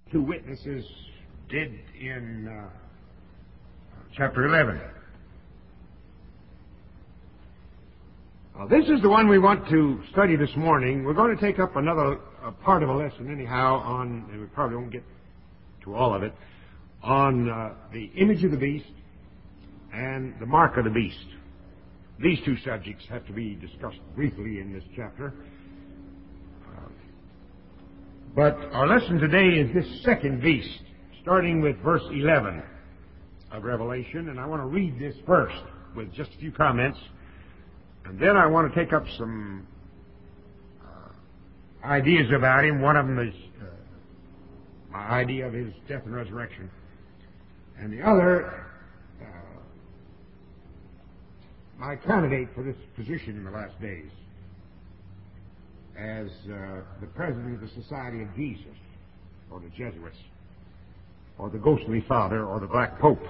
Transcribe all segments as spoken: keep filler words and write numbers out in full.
two witnesses did in uh, chapter eleven. Now, this is the one we want to study this morning. We're going to take up another uh, part of a lesson anyhow on, and we probably won't get to all of it, on uh, the image of the beast and the mark of the beast. These two subjects have to be discussed briefly in this chapter. Uh, but our lesson today is this second beast, starting with verse eleven of Revelation. And I want to read this first with just a few comments. And then I want to take up some uh, ideas about him. One of them is uh, my idea of his death and resurrection. And the other, uh, my candidate for this position in the last days as uh, the president of the Society of Jesus, or the Jesuits, or the Ghostly Father, or the Black Pope.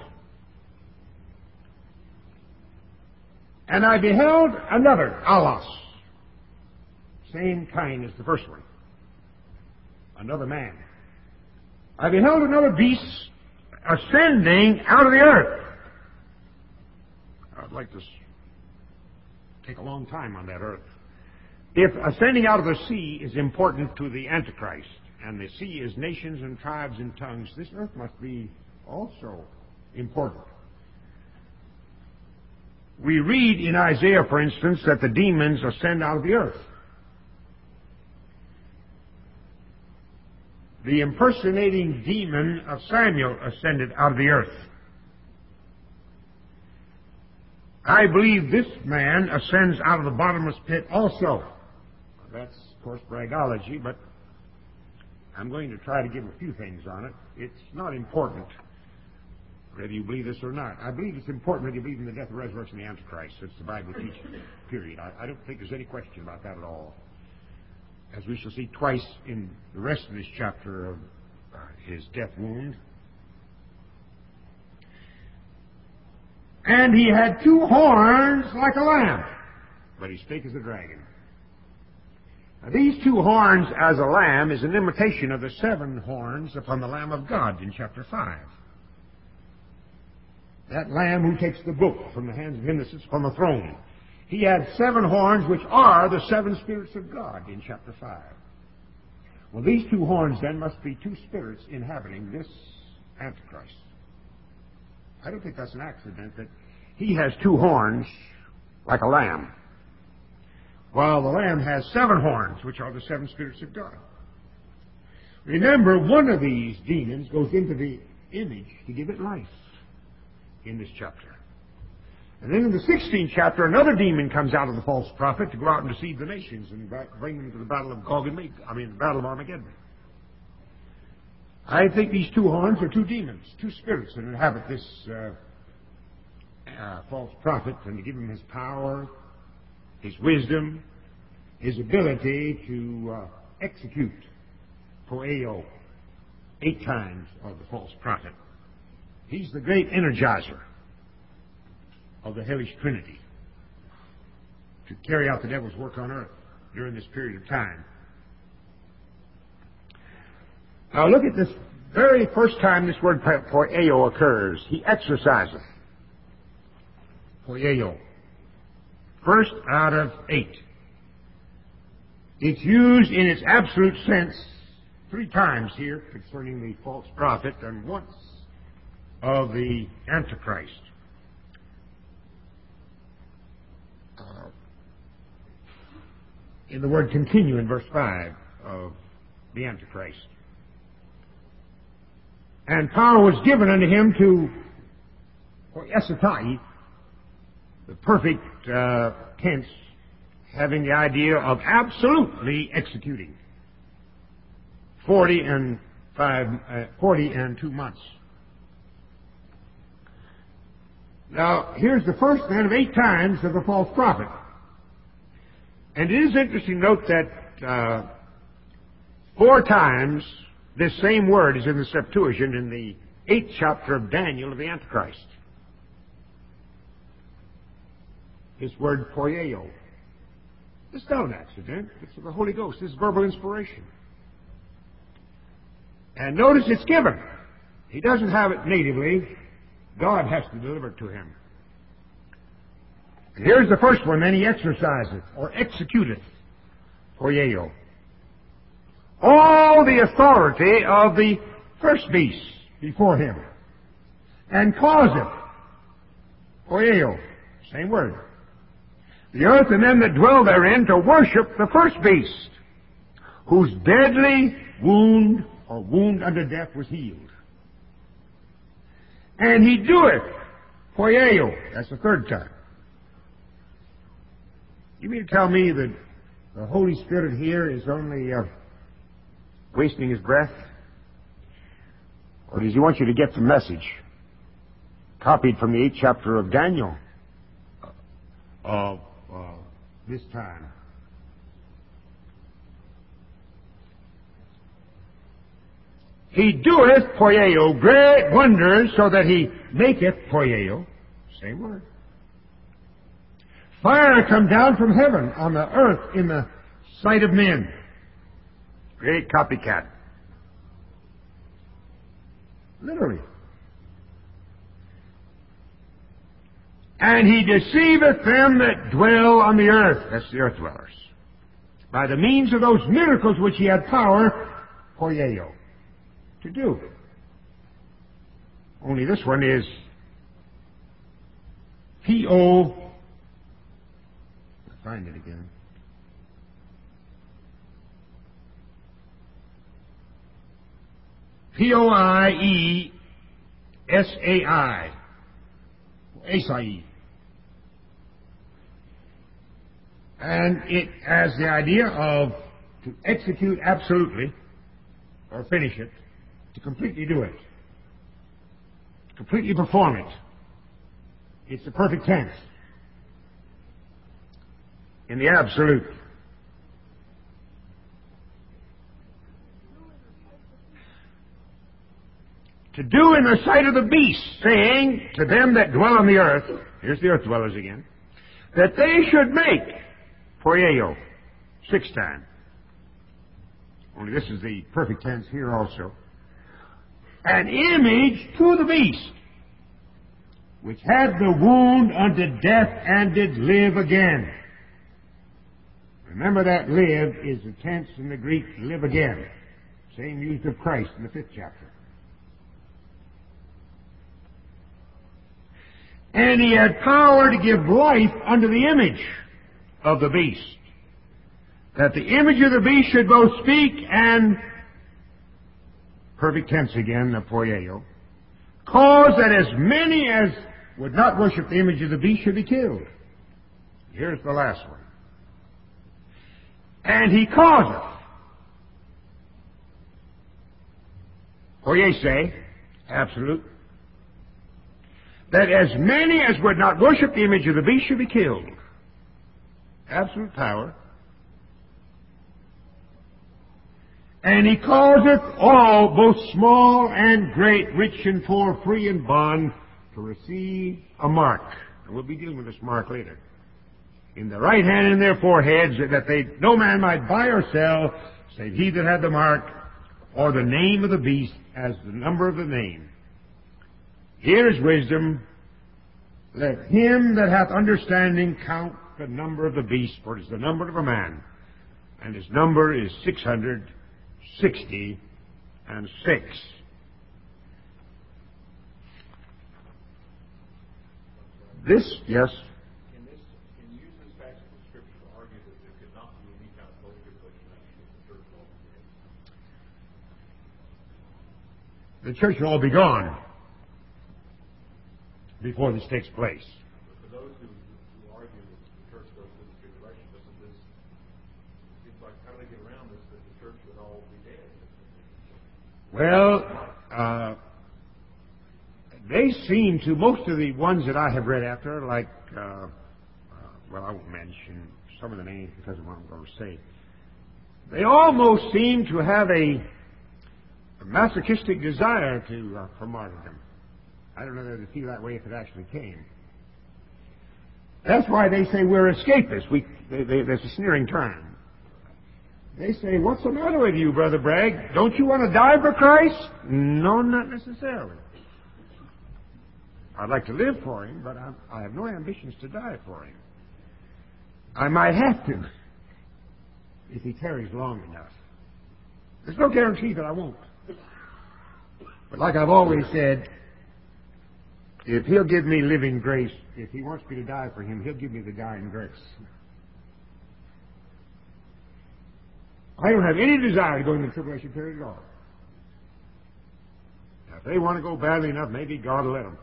And I beheld another, Alos, same kind as the first one, another man. I beheld another beast ascending out of the earth. I'd like to take a long time on that earth. If ascending out of the sea is important to the Antichrist, and the sea is nations and tribes and tongues, this earth must be also important. We read in Isaiah, for instance, that the demons ascend out of the earth. The impersonating demon of Samuel ascended out of the earth. I believe this man ascends out of the bottomless pit also. That's, of course, bragology, but I'm going to try to give a few things on it. It's not important whether you believe this or not. I believe it's important whether you believe in the death and resurrection of the Antichrist. That's the Bible teaches, period. I, I don't think there's any question about that at all. As we shall see twice in the rest of this chapter of uh, his death wound. And he had two horns like a lamb, but he spake as a dragon. Now, these two horns as a lamb is an imitation of the seven horns upon the Lamb of God in chapter five. That Lamb who takes the book from the hands of him that sits upon the throne. He had seven horns, which are the seven spirits of God in chapter five. Well, these two horns then must be two spirits inhabiting this Antichrist. I don't think that's an accident that he has two horns like a lamb, while the lamb has seven horns, which are the seven spirits of God. Remember, one of these demons goes into the image to give it life in this chapter. And then in the sixteenth chapter, another demon comes out of the false prophet to go out and deceive the nations and bring them to the battle of Gog and Magog, I mean, the battle of Armageddon. I think these two horns are two demons, two spirits that inhabit this uh, uh, false prophet, and to give him his power, his wisdom, his ability to uh, execute poeo eight times of the false prophet. He's the great energizer of the hellish trinity to carry out the devil's work on earth during this period of time. Now look at this very first time this word poieo occurs. He exerciseth. Poieo. First out of eight. It's used in its absolute sense three times here concerning the false prophet and once of the Antichrist. Uh, in the word continue in verse five of the Antichrist. And power was given unto him to, or esotai, the perfect uh, tense, having the idea of absolutely executing. Forty and five, uh, forty and two months. Now, here's the first then of eight times of the false prophet. And it is interesting to note that uh, four times this same word is in the Septuagint in the eighth chapter of Daniel of the Antichrist. This word poieo. It's not an accident. It's of the Holy Ghost. This is verbal inspiration. And notice it's given. He doesn't have it natively. God has to deliver it to him. And here's the first one. Then he exerciseth, or executeth, poieo, all the authority of the first beast before him, and causeth, poieo, same word, the earth and them that dwell therein to worship the first beast, whose deadly wound or wound unto death was healed. And he doeth, poieo, that's the third time. You mean to tell me that the Holy Spirit here is only uh, wasting his breath? Or does he want you to get the message? Copied from the eighth chapter of Daniel of uh, this time. He doeth, poieo, great wonders, so that he maketh, poieo, same word, fire come down from heaven on the earth in the sight of men. Great copycat. Literally. And he deceiveth them that dwell on the earth. That's the earth dwellers. By the means of those miracles which he had power, poieo, to do. Only this one is P O Find it again. P O I E S A I. Asai. And it has the idea of to execute absolutely, or finish it, to completely do it, to completely perform it. It's the perfect tense. In the absolute. To do in the sight of the beast, saying to them that dwell on the earth, here's the earth dwellers again, that they should make, poieo, six times. Only this is the perfect tense here also. An image to the beast, which had the wound unto death and did live again. Remember that live is the tense in the Greek, live again. Same used of Christ in the fifth chapter. And he had power to give life unto the image of the beast, that the image of the beast should both speak and, perfect tense again, the poieo, cause that as many as would not worship the image of the beast should be killed. Here's the last one. And he causeth, poiese, absolute, that as many as would not worship the image of the beast should be killed. Absolute power. And he causeth all, both small and great, rich and poor, free and bond, to receive a mark. And we'll be dealing with this mark later. In the right hand and in their foreheads, that they no man might buy or sell, save he that had the mark, or the name of the beast, as the number of the name. Here is wisdom. Let him that hath understanding count the number of the beast, for it is the number of a man, and his number is six hundred sixty and six. This, yes? Can this, can you use this passage of Scripture to argue that there could not be any kind of holy tribulation actually if the church will all be dead? The church will all be gone before this takes place. But for those who, who argue that the church goes through the tribulation, doesn't this, it seems like, how do they get around this, that the church would all be dead? Well, uh, they seem to, most of the ones that I have read after, like, uh, uh, well, I won't mention some of the names because of what I'm going to say. They almost seem to have a, a masochistic desire to uh, for martyrdom. I don't know whether they feel that way if it actually came. That's why they say we're escapists. We, they, they, there's a sneering term. They say, what's the matter with you, Brother Bragg? Don't you want to die for Christ? No, not necessarily. I'd like to live for him, but I'm, I have no ambitions to die for him. I might have to if he tarries long enough. There's no guarantee that I won't. But like I've always said, if he'll give me living grace, if he wants me to die for him, he'll give me the dying grace. I don't have any desire to go into the tribulation period at all. Now, if they want to go badly enough, maybe God will let them.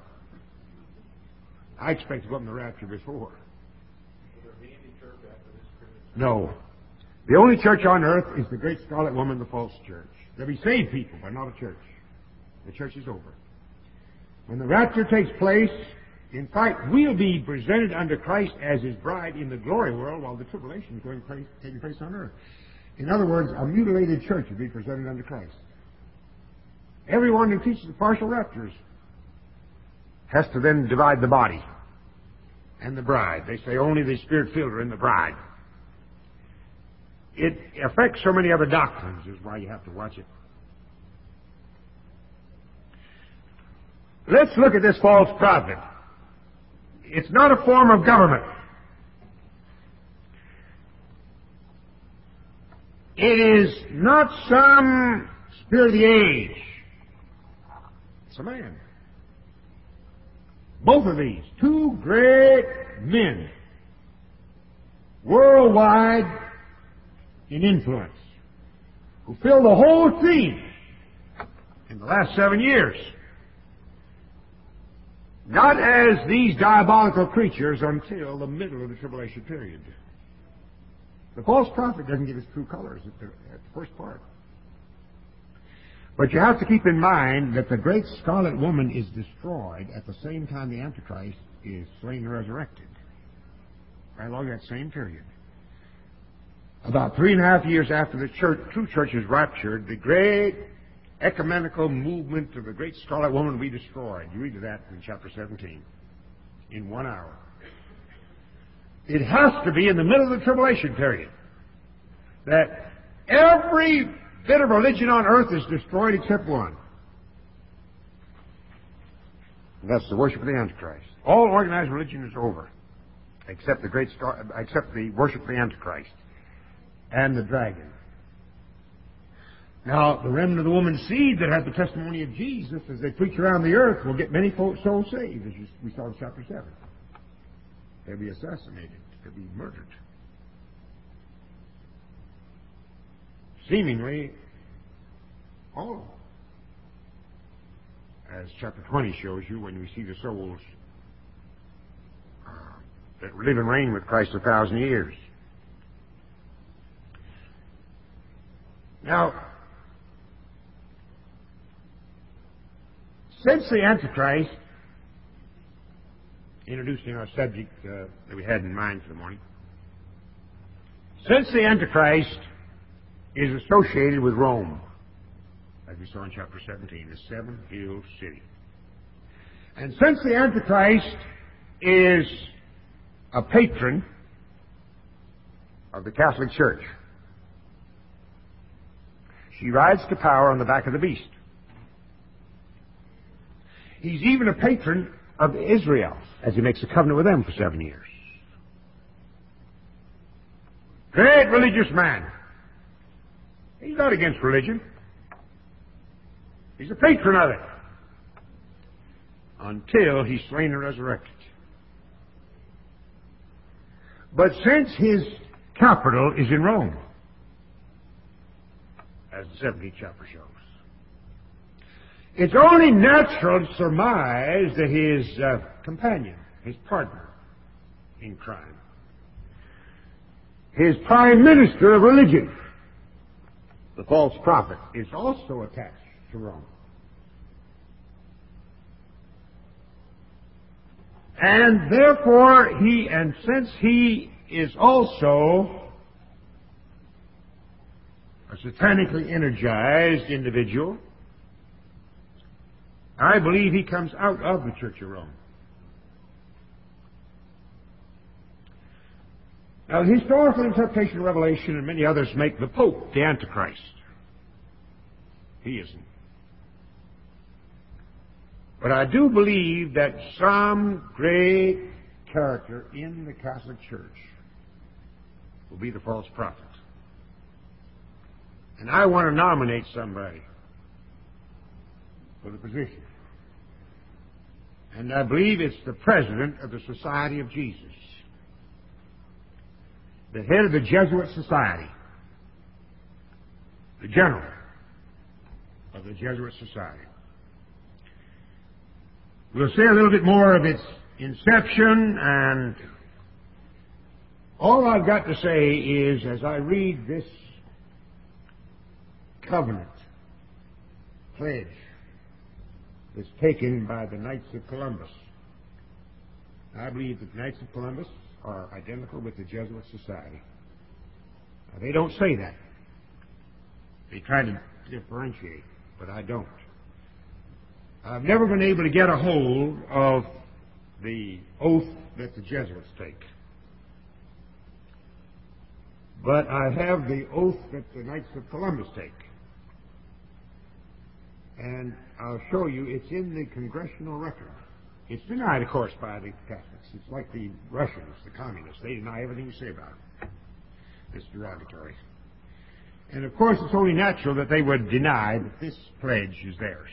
I expect to go up in the rapture before. Will there be any church after this tribulation? No. The only church on earth is the great scarlet woman, the false church. There'll be saved people, but not a church. The church is over. When the rapture takes place, in fact, we'll be presented unto Christ as his bride in the glory world while the tribulation is going place, taking place on earth. In other words, a mutilated church will be presented unto Christ. Everyone who teaches the partial raptures has to then divide the body and the bride. They say only the Spirit-filled are in the bride. It affects so many other doctrines, is why you have to watch it. Let's look at this false prophet. It's not a form of government. It is not some spirit of the age. It's a man. Both of these, two great men, worldwide in influence, who filled the whole scene in the last seven years. Not as these diabolical creatures until the middle of the tribulation period. The false prophet doesn't give his true colors at the, at the first part. But you have to keep in mind that the great scarlet woman is destroyed at the same time the Antichrist is slain and resurrected. Right along that same period. About three and a half years after the church, true church is raptured, the great ecumenical movement of the great scarlet woman will be destroyed. You read of that in chapter seventeen. In one hour. It has to be in the middle of the tribulation period that every bit of religion on earth is destroyed except one. And that's the worship of the Antichrist. All organized religion is over, except the great star, except the worship of the Antichrist and the dragon. Now, the remnant of the woman's seed that had the testimony of Jesus, as they preach around the earth, will get many souls saved, as we saw in chapter seven. They'll be assassinated. They'll be murdered. Seemingly, all of them. As chapter twenty shows you, when we see the souls uh, that live and reign with Christ a thousand years. Now, since the Antichrist, introducing our subject uh, that we had in mind for the morning, since the Antichrist is associated with Rome, as we saw in chapter seventeen, the seven hill city, and since the Antichrist is a patron of the Catholic Church, she rides to power on the back of the beast. He's even a patron of Israel, as he makes a covenant with them for seven years. Great religious man. He's not against religion. He's a patron of it. Until he's slain and resurrected. But since his capital is in Rome, as the seventeenth chapter shows, it's only natural to surmise that his uh, companion, his partner in crime, his prime minister of religion, the false prophet, is also attached to Rome. And therefore, he, and since he is also a satanically energized individual, I believe he comes out of the Church of Rome. Now, the historical interpretation of Revelation and many others make the Pope the Antichrist. He isn't. But I do believe that some great character in the Catholic Church will be the false prophet. And I want to nominate somebody for the position. And I believe it's the president of the Society of Jesus, the head of the Jesuit Society, the general of the Jesuit Society. We'll say a little bit more of its inception, and all I've got to say is, as I read this covenant pledge that's taken by the Knights of Columbus, I believe that the Knights of Columbus are identical with the Jesuit Society. Now, they don't say that. They try to differentiate, but I don't. I've never been able to get a hold of the oath that the Jesuits take. But I have the oath that the Knights of Columbus take. And I'll show you, it's in the congressional record. It's denied, of course, by the Catholics. It's like the Russians, the communists. They deny everything you say about it. It's derogatory. And, of course, it's only natural that they would deny that this pledge is theirs.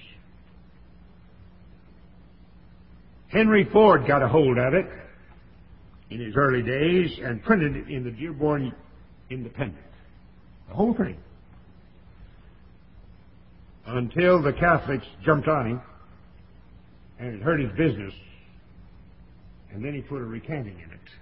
Henry Ford got a hold of it in his early days and printed it in the Dearborn Independent. The whole thing. Until the Catholics jumped on him and it hurt his business, and then he put a recanting in it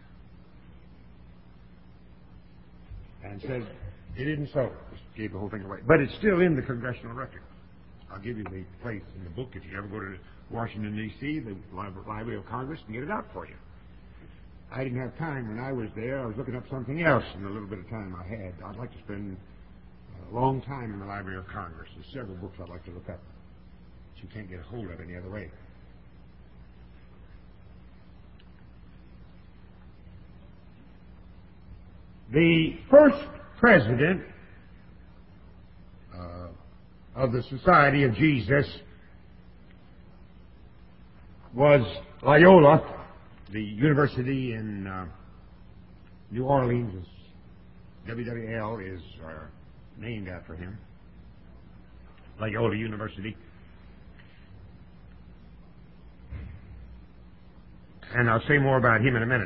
and said it isn't so. Just gave the whole thing away. But it's still in the congressional record. I'll give you the place in the book if you ever go to Washington, D C, the Library of Congress, and get it out for you. I didn't have time when I was there. I was looking up something else in the little bit of time I had. I'd like to spend a long time in the Library of Congress. There's several books I'd like to look up that you can't get a hold of any other way. The first president uh, of the Society of Jesus was Loyola, the university in uh, New Orleans. W W L is uh, named after him. Loyola University. And I'll say more about him in a minute.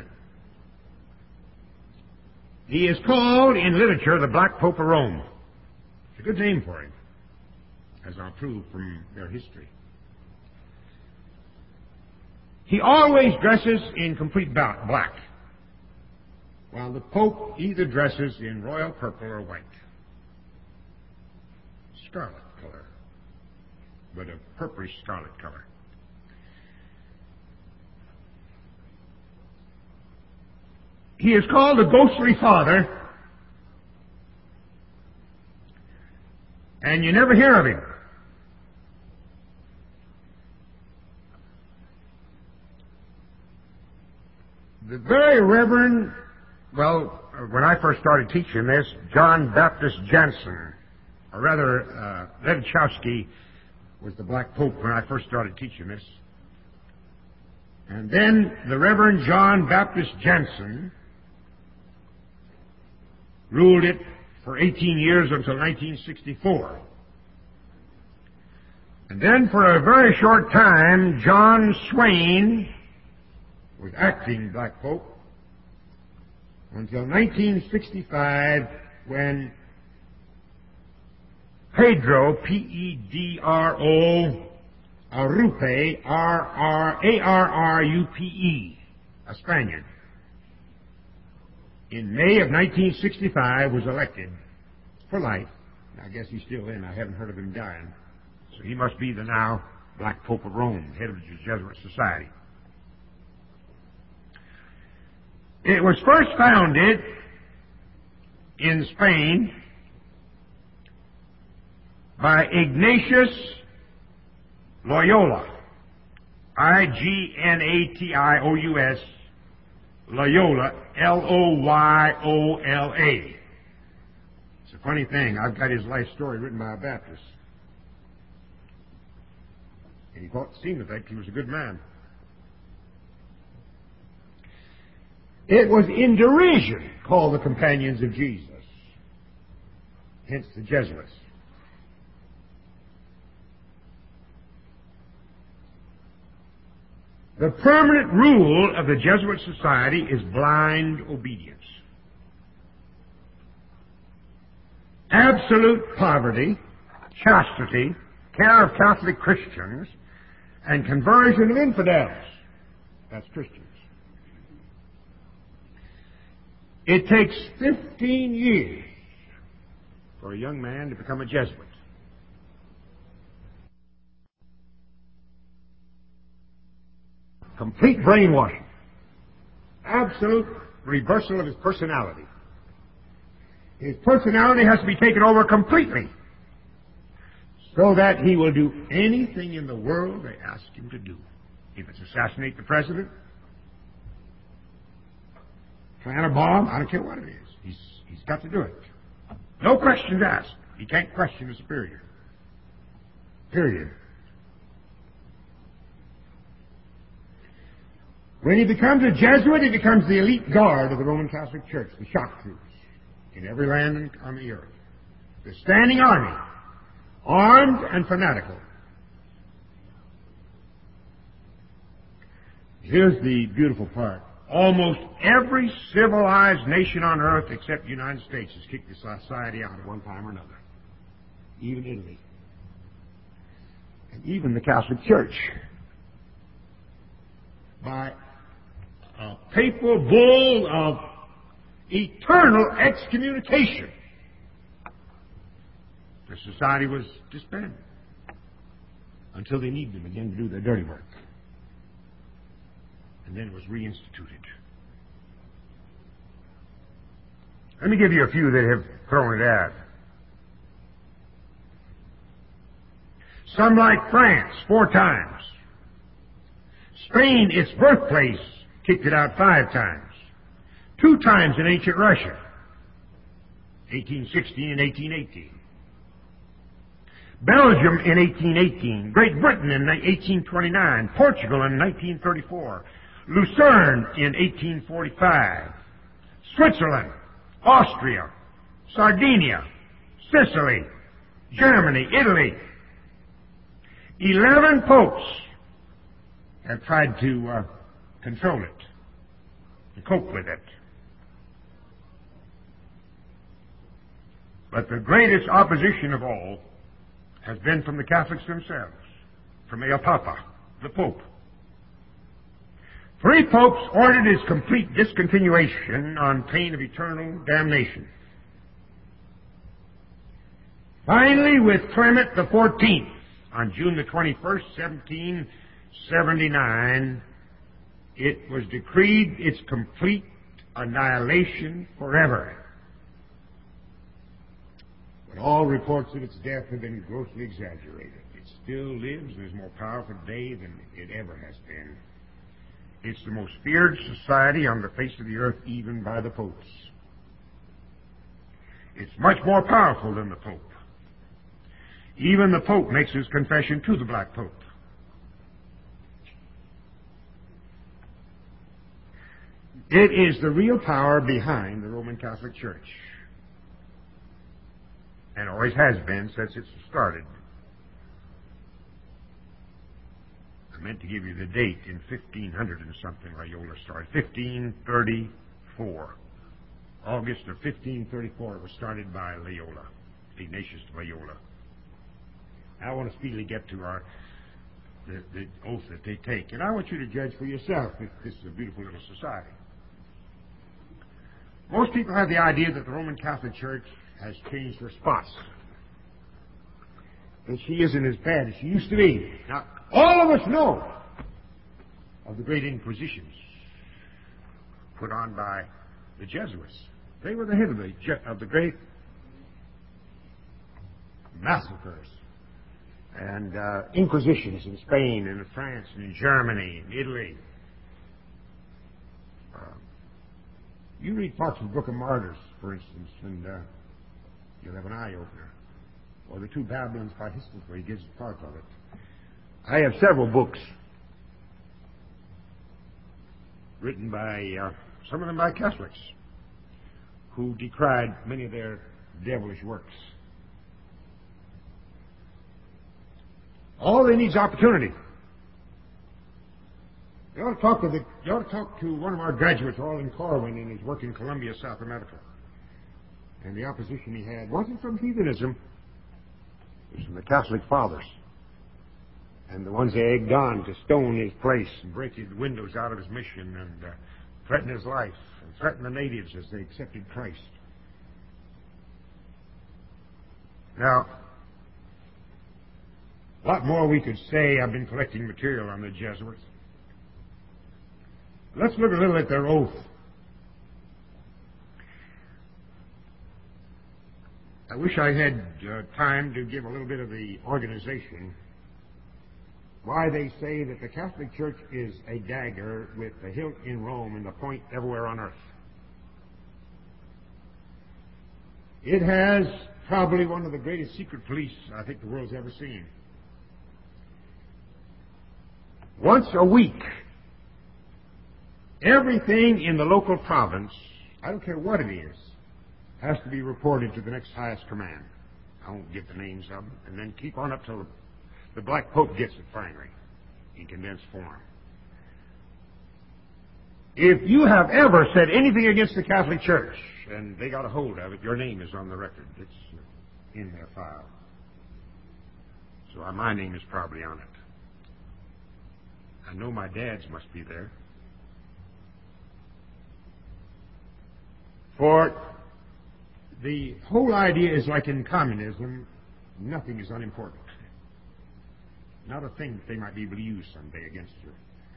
He is called in literature the Black Pope of Rome. It's a good name for him, as I'll prove from their history. He always dresses in complete black, while the Pope either dresses in royal purple or white. Scarlet color, but a purplish scarlet color. He is called the Ghostly Father, and you never hear of him. The very Reverend, well, when I first started teaching this, John Baptist Jansen, or rather, uh, Ledchowski was the Black Pope when I first started teaching this. And then the Reverend John Baptist Jansen ruled it for eighteen years until nineteen sixty-four. And then for a very short time, John Swain was acting Black Pope until nineteen sixty-five, when Pedro, P E D R O, Arrupe, R R A R R U P E, a Spaniard, in May of nineteen sixty-five was elected for life. I guess he's still in. I haven't heard of him dying. So he must be the now Black Pope of Rome, head of the Jesuit Society. It was first founded in Spain by Ignatius Loyola, I G N A T I O U S Loyola, L O Y O L A. It's a funny thing. I've got his life story written by a Baptist. And he thought, seemed to think he was a good man. It was in derision called the Companions of Jesus. Hence the Jesuits. The permanent rule of the Jesuit society is blind obedience. Absolute poverty, chastity, care of Catholic Christians, and conversion of infidels. That's Christians. It takes fifteen years for a young man to become a Jesuit. Complete brainwashing. Absolute reversal of his personality. His personality has to be taken over completely so that he will do anything in the world they ask him to do. If it's assassinate the president, plant a bomb, I don't care what it is. He's, he's got to do it. No questions asked. He can't question the superior. Period. When he becomes a Jesuit, he becomes the elite guard of the Roman Catholic Church, the shock troops, in every land on the earth. The standing army, armed and fanatical. Here's the beautiful part. Almost every civilized nation on earth except the United States has kicked the society out at one time or another. Even Italy. And even the Catholic Church. By a papal bull of eternal excommunication, the society was disbanded until they needed them again to do their dirty work. And then it was reinstituted. Let me give you a few that have thrown it out. Some like France, four times. Spain, its birthplace, kicked it out five times. Two times in ancient Russia, eighteen sixteen and eighteen eighteen. Belgium in eighteen eighteen. Great Britain in eighteen twenty-nine. Portugal in nineteen thirty-four. Lucerne in eighteen forty-five. Switzerland, Austria, Sardinia, Sicily, Germany, Italy. Eleven popes have tried to uh, control it, to cope with it. But the greatest opposition of all has been from the Catholics themselves, from El Papa, the Pope. Three popes ordered his complete discontinuation on pain of eternal damnation. Finally, with Clement the fourteenth, on June the twenty-first, seventeen seventy-nine, it was decreed its complete annihilation forever. But all reports of its death have been grossly exaggerated. It still lives and is more powerful today than it ever has been. It's the most feared society on the face of the earth, even by the popes. It's much more powerful than the Pope. Even the Pope makes his confession to the Black Pope. It is the real power behind the Roman Catholic Church, and always has been since it started. I meant to give you the date in fifteen hundred and something. Loyola started fifteen thirty-four. August of fifteen thirty-four. It was started by Loyola, Ignatius Loyola. I want to speedily get to our the, the oath that they take, and I want you to judge for yourself if this is a beautiful little society. Most people have the idea that the Roman Catholic Church has changed her spots, and she isn't as bad as she used to be. Now, all of us know of the great inquisitions put on by the Jesuits. They were the head of the, of the great massacres and uh, inquisitions in Spain and in France and in Germany and Italy. Uh, You read Fox's Book of Martyrs, for instance, and uh, you'll have an eye-opener. Or The Two Babylons by Histles, where he gives part of it. I have several books written by, uh, some of them by Catholics, who decried many of their devilish works. All they need is opportunity. You ought to talk to the, you ought to talk to one of our graduates, Arlen Corwin, in his work in Columbia, South America. And the opposition he had wasn't from heathenism. It was from the Catholic fathers. And the ones they egged on to stone his place and break his windows out of his mission and uh, threaten his life and threaten the natives as they accepted Christ. Now, a lot more we could say. I've been collecting material on the Jesuits. Let's look a little at their oath. I wish I had uh, time to give a little bit of the organization. Why they say that the Catholic Church is a dagger with the hilt in Rome and the point everywhere on earth. It has probably one of the greatest secret police I think the world's ever seen. Once a week, everything in the local province, I don't care what it is, has to be reported to the next highest command. I won't give the names of them, and then keep on up till the Black Pope gets it finally in condensed form. If you have ever said anything against the Catholic Church, and they got a hold of it, your name is on the record. It's in their file. So uh, my name is probably on it. I know my dad's must be there. For the whole idea is like in communism, nothing is unimportant. Not a thing that they might be able to use someday against you.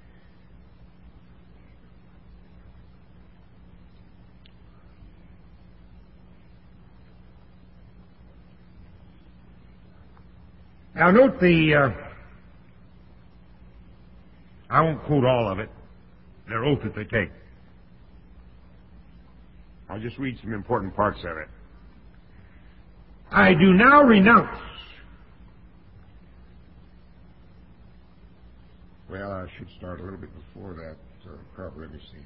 Now note the, uh, I won't quote all of it, their oath that they take. I'll just read some important parts of it. I do now renounce. Well, I should start a little bit before that. So probably, let me see.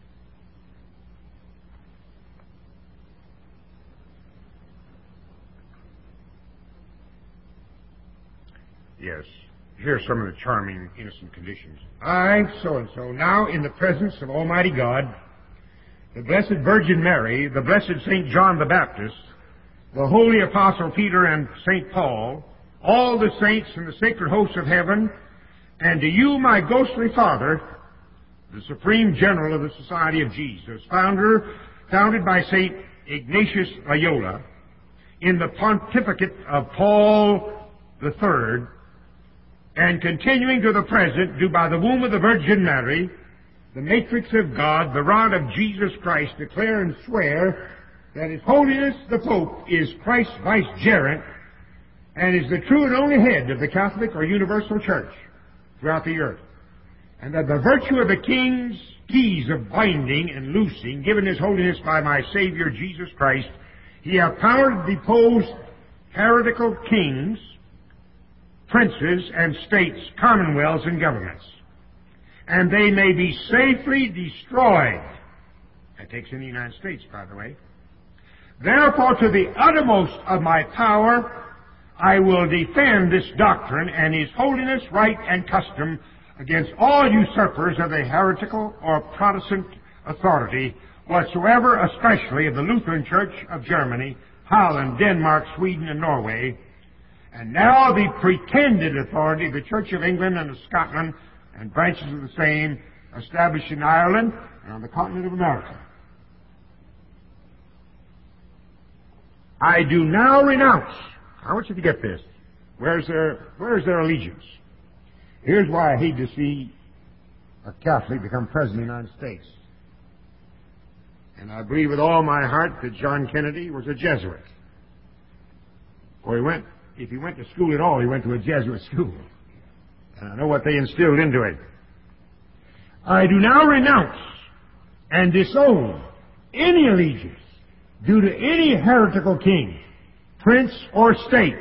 Yes. Here are some of the charming, innocent conditions. I, so-and-so, now in the presence of Almighty God, the Blessed Virgin Mary, the Blessed Saint John the Baptist, the Holy Apostle Peter and Saint Paul, all the saints and the sacred hosts of heaven, and to you, my ghostly father, the Supreme General of the Society of Jesus, founder, founded by Saint Ignatius Loyola, in the pontificate of Paul the Third, and continuing to the present, do by the womb of the Virgin Mary, the matrix of God, the rod of Jesus Christ, declare and swear that His Holiness the Pope is Christ's vicegerent and is the true and only head of the Catholic or Universal Church throughout the earth, and that the virtue of the King's keys of binding and loosing, given His Holiness by my Savior Jesus Christ, He hath power to depose heretical kings, princes, and states, commonwealths, and governments, and they may be safely destroyed. That takes in the United States, by the way. Therefore, to the uttermost of my power, I will defend this doctrine and His Holiness, right, and custom against all usurpers of the heretical or Protestant authority whatsoever, especially of the Lutheran Church of Germany, Holland, Denmark, Sweden, and Norway, and now the pretended authority of the Church of England and of Scotland, and branches of the same established in Ireland and on the continent of America. I do now renounce. I want you to get this. Where's their, where's their allegiance? Here's why I hate to see a Catholic become president of the United States. And I believe with all my heart that John Kennedy was a Jesuit. Or he went, if he went to school at all, he went to a Jesuit school. And I know what they instilled into it. I do now renounce and disown any allegiance due to any heretical king, prince, or state,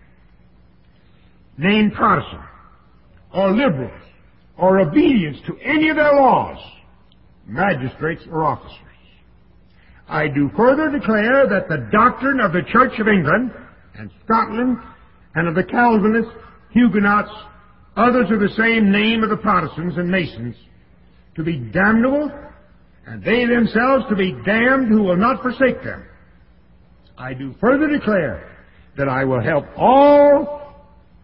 named Protestant, or liberals, or obedience to any of their laws, magistrates, or officers. I do further declare that the doctrine of the Church of England and Scotland and of the Calvinists, Huguenots, others of the same name of the Protestants and Masons, to be damnable, and they themselves to be damned who will not forsake them. I do further declare that I will help all,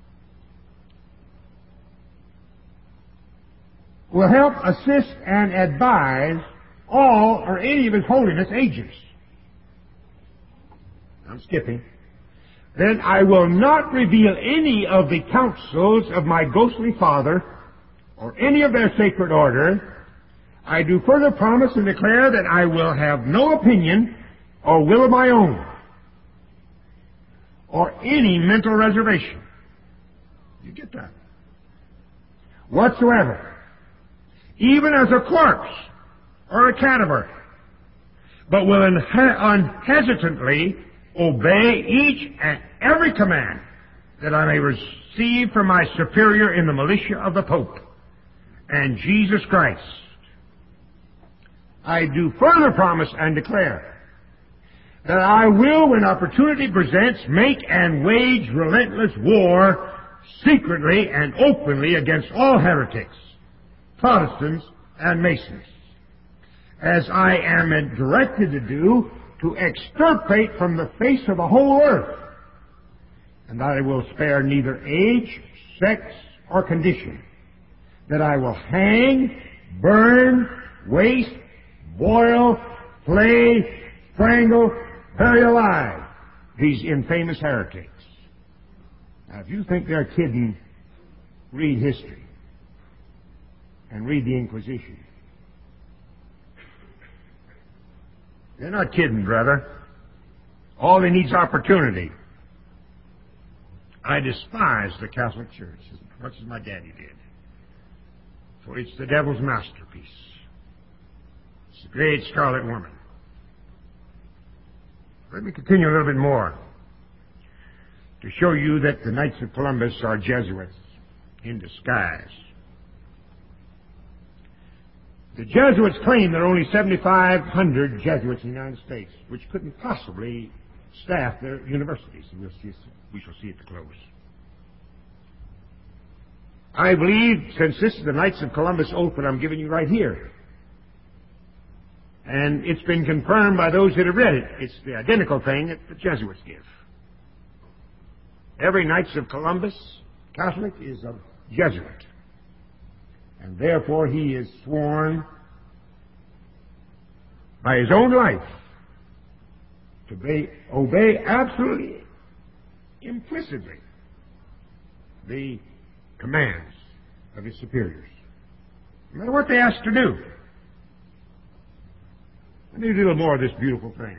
will help assist and advise all or any of His Holiness agents. I'm skipping. Then I will not reveal any of the counsels of my ghostly father or any of their sacred order. I do further promise and declare that I will have no opinion or will of my own, or any mental reservation. You get that? Whatsoever. Even as a corpse or a cadaver, but will unha- unhesitantly obey each and every command that I may receive from my superior in the militia of the Pope and Jesus Christ. I do further promise and declare that I will, when opportunity presents, make and wage relentless war secretly and openly against all heretics, Protestants, and Masons, as I am directed to do, to extirpate from the face of the whole earth, and that I will spare neither age, sex, or condition, that I will hang, burn, waste, boil, flay, strangle, bury alive these infamous heretics. Now, if you think they're kidding, read history and read the Inquisition. They're not kidding, brother. All they need is opportunity. I despise the Catholic Church as much as my daddy did, for it's the devil's masterpiece. It's the great scarlet woman. Let me continue a little bit more to show you that the Knights of Columbus are Jesuits in disguise. The Jesuits claim there are only seventy-five hundred Jesuits in the United States, which couldn't possibly staff their universities. And we'll see, we shall see at the close. I believe, since this is the Knights of Columbus oath that I'm giving you right here, and it's been confirmed by those that have read it, it's the identical thing that the Jesuits give. Every Knights of Columbus Catholic is a Jesuit. And therefore he is sworn by his own life to obey, obey absolutely, implicitly, the commands of his superiors, no matter what they ask to do. Let me do a little more of this beautiful thing.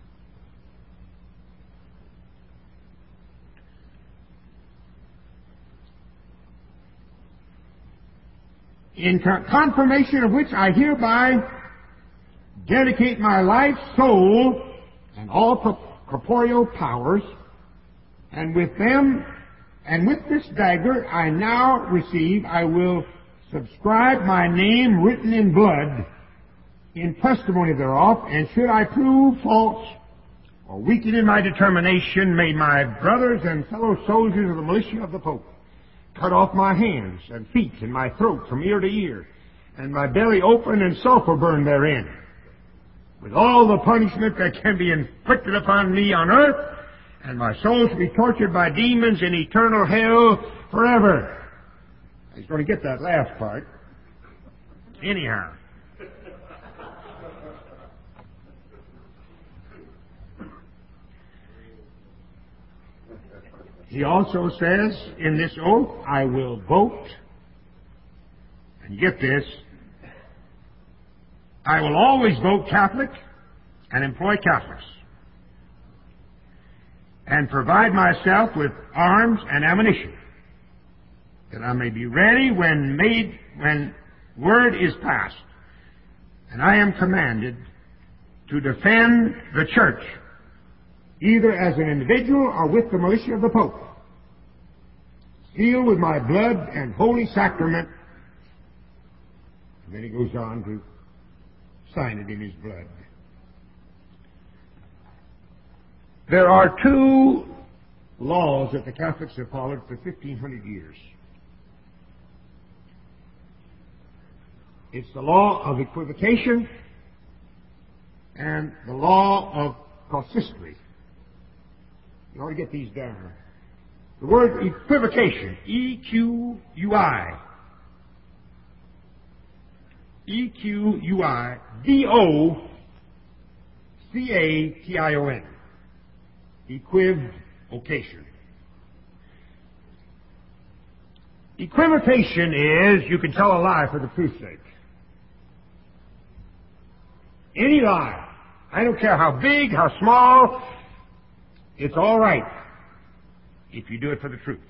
In confirmation of which I hereby dedicate my life, soul, and all corporeal powers, and with them, and with this dagger I now receive, I will subscribe my name written in blood in testimony thereof, and should I prove false or weaken in my determination, may my brothers and fellow soldiers of the militia of the Pope cut off my hands and feet and my throat from ear to ear, and my belly open and sulfur burn therein, with all the punishment that can be inflicted upon me on earth, and my soul shall be tortured by demons in eternal hell forever. He's going to get that last part. Anyhow. He also says in this oath, I will vote, and get this, I will always vote Catholic and employ Catholics, and provide myself with arms and ammunition, that I may be ready when made, when word is passed, and I am commanded to defend the church, either as an individual or with the militia of the Pope, sealed with my blood and holy sacrament. And then he goes on to sign it in his blood. There are two laws that the Catholics have followed for fifteen hundred years. It's the law of equivocation and the law of casuistry. You ought to get these down. The word equivocation, E Q U I. E Q U I D O C A T I O N. Equivocation. Equivocation is you can tell a lie for the truth's sake. Any lie. I don't care how big, how small, it's all right if you do it for the truth.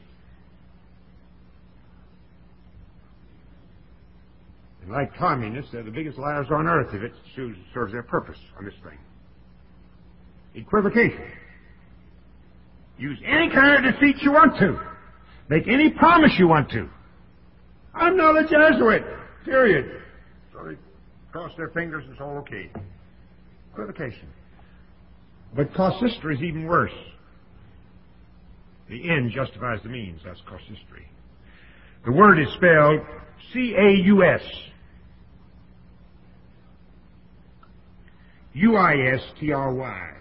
And like communists, they're the biggest liars on earth if it serves their purpose on this thing. Equivocation. Use any kind of deceit you want to. Make any promise you want to. I'm not a Jesuit. Period. So they cross their fingers and it's all okay. Equivocation. But casuistry is even worse. The end justifies the means. That's casuistry. The word is spelled C A U S. U I S T R Y.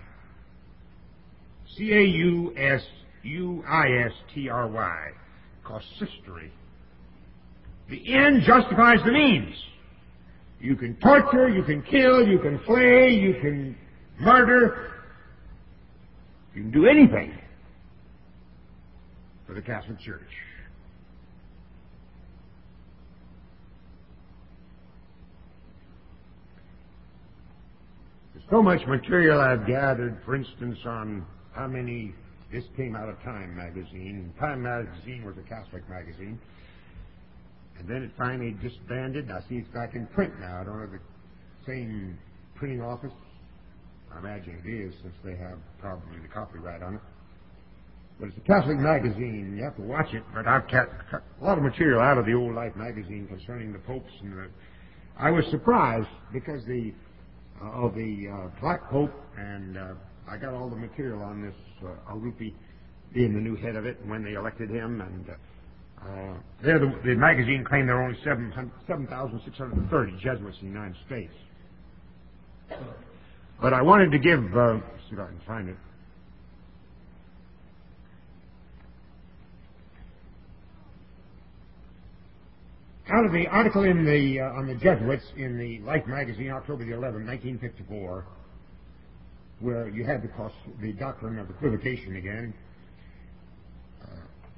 C A U S U I S T R Y. Casuistry. The end justifies the means. You can torture, you can kill, you can flay, you can murder. You can do anything for the Catholic Church. There's so much material I've gathered, for instance, on how many, this came out of Time magazine. Time magazine was a Catholic magazine. And then it finally disbanded. I see it's back in print now. I don't have the same printing office. I imagine it is, since they have probably the copyright on it. But it's a Catholic magazine. You have to watch it. But I've cut, cut a lot of material out of the Old Life magazine concerning the popes. And the, I was surprised because the uh, of the uh, Black Pope, and uh, I got all the material on this uh, Arupi being the new head of it and when they elected him. And uh, uh, there, the, the magazine claimed there were only seven thousand six hundred thirty Jesuits in the United States. But I wanted to give, uh, let's see if I can find it. Out of the article in the uh, on the Jesuits in the Life magazine, October the eleventh, nineteen fifty-four, where you had the, cost, the doctrine of equivocation again. Uh,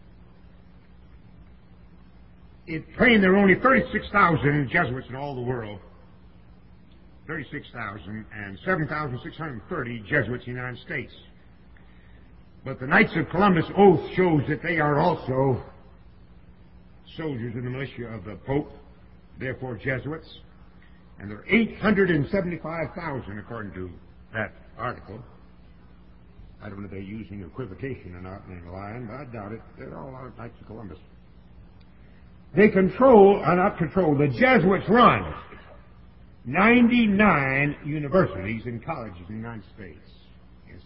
it claimed there were only thirty-six thousand Jesuits in all the world. thirty-six thousand and seven thousand six hundred thirty Jesuits in the United States. But the Knights of Columbus oath shows that they are also soldiers in the militia of the Pope, therefore Jesuits. And there are eight hundred seventy-five thousand according to that article. I don't know if they're using equivocation or not in lying, but I doubt it. They're all out of Knights of Columbus. They control, or not control, the Jesuits run ninety-nine universities and colleges in the United States. Yes.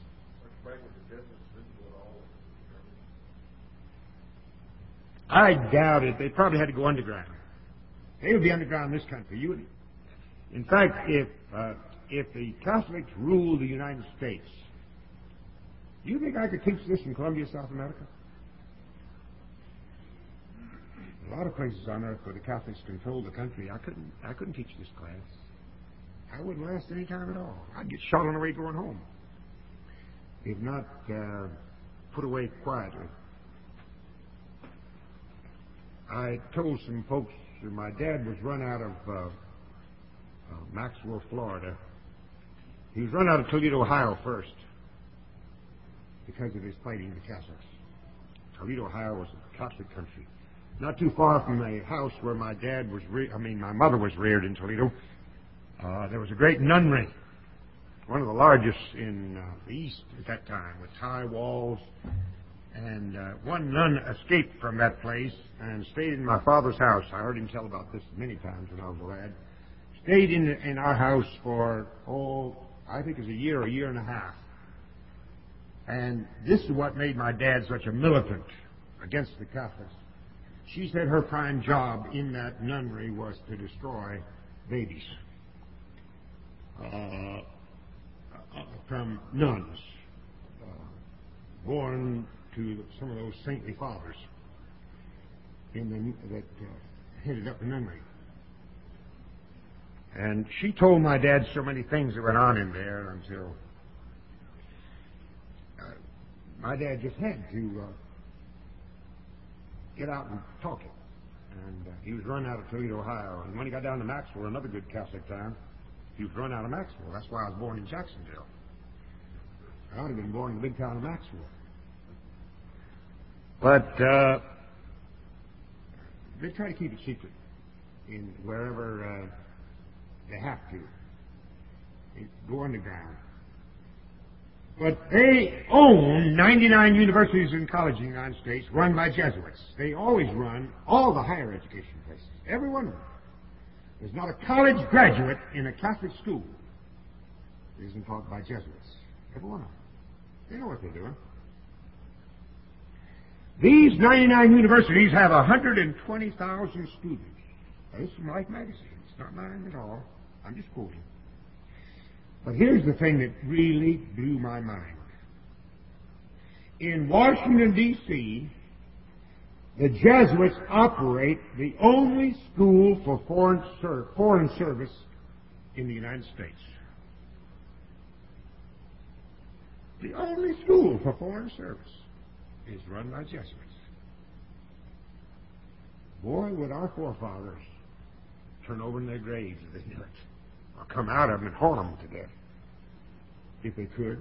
I doubt it. They probably had to go underground. They would be underground in this country. You would. In fact, if uh, if the Catholics ruled the United States, do you think I could teach this in Colombia, South America? A lot of places on earth where the Catholics control the country, I couldn't. I couldn't teach this class. I wouldn't last any time at all. I'd get shot on the way going home, if not uh, put away quietly. I told some folks that my dad was run out of uh, uh, Maxwell, Florida. He was run out of Toledo, Ohio first because of his fighting the Catholics. Toledo, Ohio was a Catholic country. Not too far from the house where my dad was, re- I mean, my mother was reared in Toledo, uh, there was a great nunnery. one of the largest in uh, the East at that time, with high walls. And uh, one nun escaped from that place and stayed in my father's house. I heard him tell about this many times when I was a lad. Stayed in in our house for, oh, I think it was a year, a year and a half. And this is what made my dad such a militant against the Catholics. She said her prime job in that nunnery was to destroy babies uh, from nuns uh, born to some of those saintly fathers in the, that uh, headed up the nunnery. And she told my dad so many things that went on in there until uh, my dad just had to uh, get out and talk it. And uh, he was run out of Toledo, Ohio. And when he got down to Maxwell, another good Catholic town, he was run out of Maxwell. That's why I was born in Jacksonville. I ought to have been born in the big town of Maxwell. But uh, they try to keep it secret in wherever uh, they have to. They go underground. But they own ninety-nine universities and colleges in the United States run by Jesuits. They always run all the higher education places, every one of them. There's not a college graduate in a Catholic school that isn't taught by Jesuits. Every one of them. They know what they're doing. These ninety-nine universities have one hundred twenty thousand students. This is from Life magazine. It's not mine at all. I'm just quoting. But here's the thing that really blew my mind. In Washington, D C, the Jesuits operate the only school for foreign, ser- foreign service in the United States. The only school for foreign service is run by Jesuits. Boy, would our forefathers turn over in their graves if they knew it. Or come out of them and haunt them to death, if they could.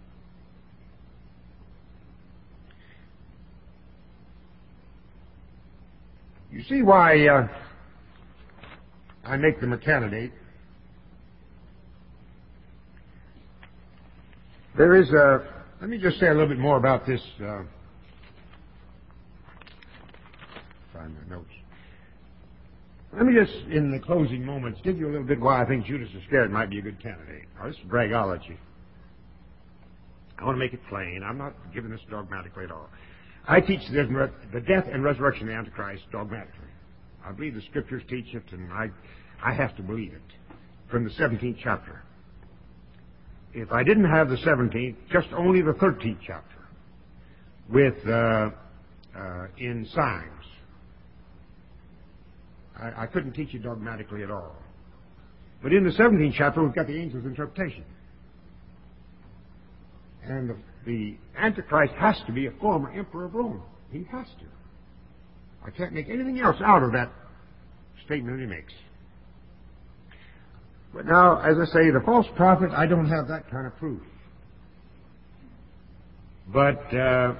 You see why uh, I make them a candidate. There is a, let me just say a little bit more about this. Uh, find my notes. Let me just, in the closing moments, give you a little bit why I think Judas Iscariot might be a good candidate. Now, this is bragology. I want to make it plain. I'm not giving this dogmatically at all. I teach the, the death and resurrection of the Antichrist dogmatically. I believe the Scriptures teach it, and I, I have to believe it from the seventeenth chapter. If I didn't have the seventeenth, just only the thirteenth chapter with uh, uh, in signs, I, I couldn't teach it dogmatically at all. But in the seventeenth chapter, we've got the angel's interpretation. And the, the Antichrist has to be a former emperor of Rome. He has to. I can't make anything else out of that statement that he makes. But now, as I say, the false prophet, I don't have that kind of proof. But uh,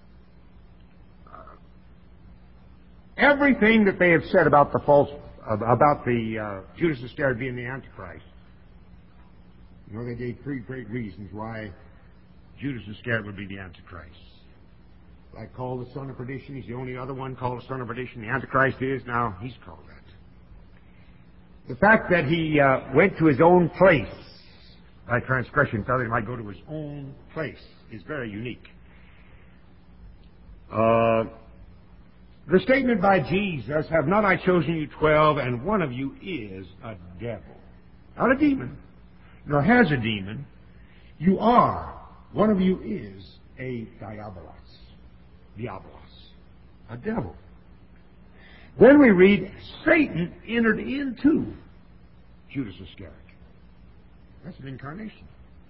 everything that they have said about the false, about the uh, Judas Iscariot being the Antichrist, you know, they gave three great reasons why Judas Iscariot would be the Antichrist. Like called the son of perdition. He's the only other one called the son of perdition. The Antichrist is now, he's called that. The fact that he uh, went to his own place by transgression, felt that he might go to his own place, is very unique. Uh, the statement by Jesus, have not I chosen you twelve, and one of you is a devil. Not a demon, nor has a demon. You are. One of you is a diabolos. Diabolos. A devil. Then we read, Satan entered into Judas Iscariot. That's an incarnation.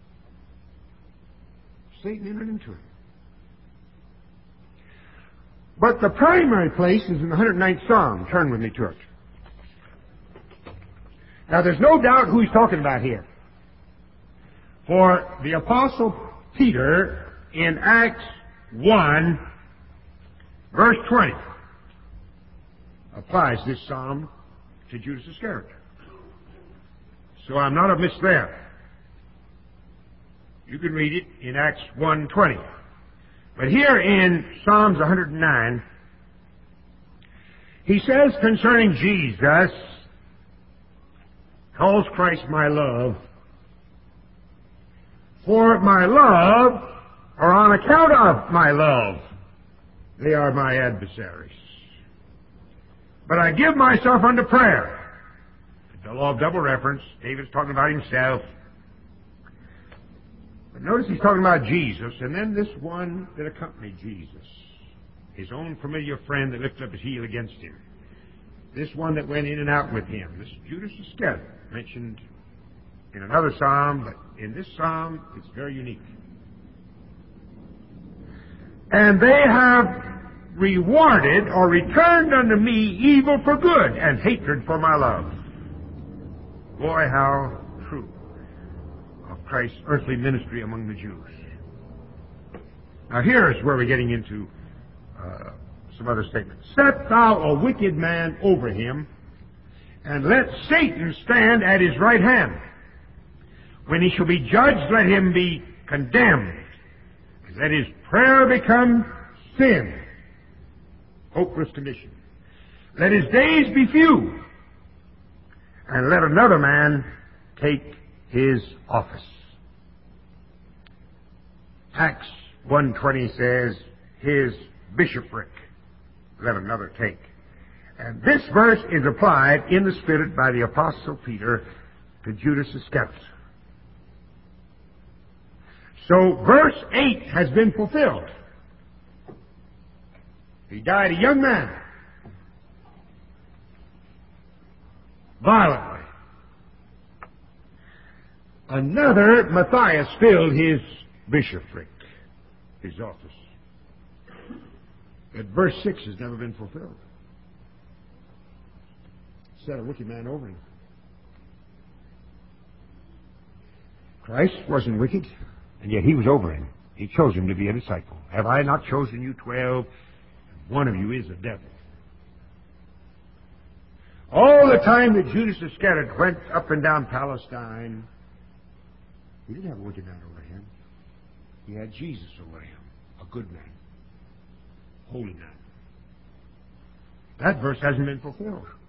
Satan entered into him. But the primary place is in the one hundred ninth Psalm. Turn with me to it. Now there's no doubt who he's talking about here. For the Apostle Peter in Acts one, verse twenty, applies this psalm to Judas Iscariot. So I'm not amiss there. You can read it in Acts one twenty. But here in Psalms one hundred nine, he says concerning Jesus, calls Christ my love, for my love, or on account of my love, they are my adversaries. But I give myself unto prayer. The law of double reference. David's talking about himself. But notice he's talking about Jesus, and then this one that accompanied Jesus, his own familiar friend that lifted up his heel against him. This one that went in and out with him, this Judas Iscariot, mentioned in another psalm, but in this psalm, it's very unique. And they have rewarded or returned unto me evil for good and hatred for my love. Boy, how true of Christ's earthly ministry among the Jews. Now here's where we're getting into uh, some other statements. Set thou a wicked man over him, and let Satan stand at his right hand. When he shall be judged, let him be condemned. Let his prayer become sin. Hopeless condition. Let his days be few, and let another man take his office. Acts one twenty says, his bishopric let another take. And this verse is applied in the Spirit by the Apostle Peter to Judas Iscariot. So verse eight has been fulfilled. He died a young man, violently. Another, Matthias, filled his bishopric, his office. But verse six has never been fulfilled. Set a wicked man over him. Christ wasn't wicked, and yet he was over him. He chose him to be a disciple. Have I not chosen you twelve? One of you is a devil. All the time that Judas Iscariot went up and down Palestine, he didn't have a wicked man over him. He had Jesus over him, a good man, holy man. That verse hasn't been fulfilled.